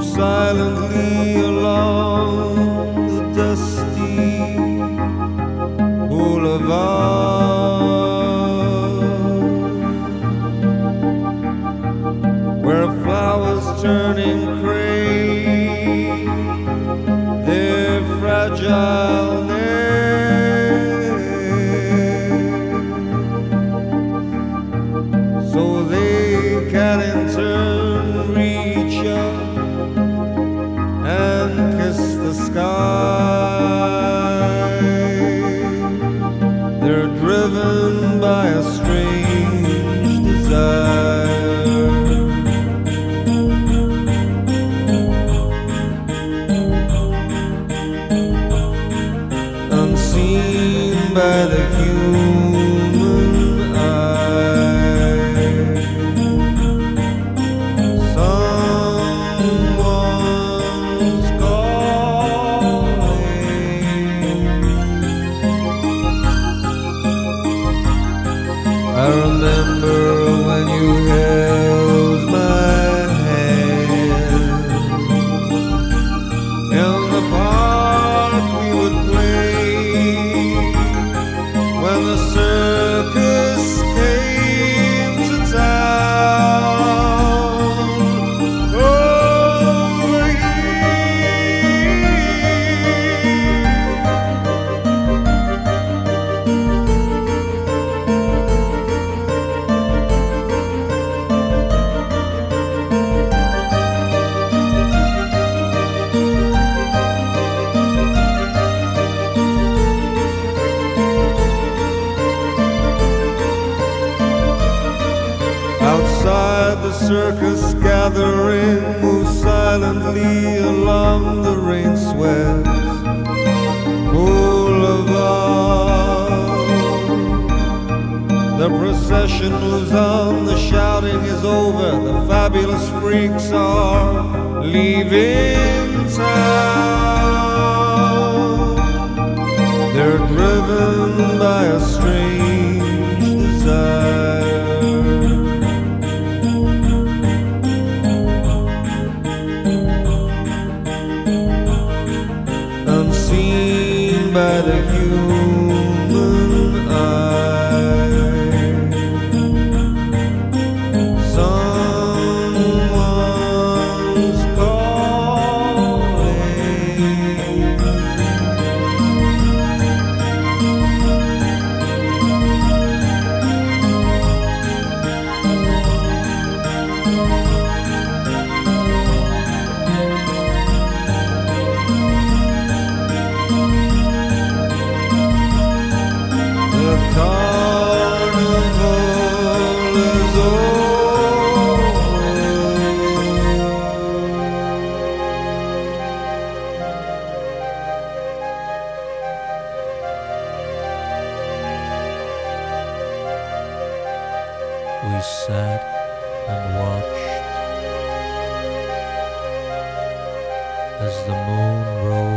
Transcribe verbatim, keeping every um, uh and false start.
silently along the dusty boulevard, where flowers turning gray, their fragile necks, so they can in turn reach up and kiss the sky. They're driven by a strange desire, unseen by the human eye. Someone's I remember when you held my hand. In the park we would play when the circus came to town. Over outside the circus gathering, move silently along the rain-swept boulevard. The procession moves on, the shouting is over, the fabulous freaks are leaving town. They're driven by a strange desire, unseen by the human eye. Someone's carnival is over. We sat and watched as the moon rose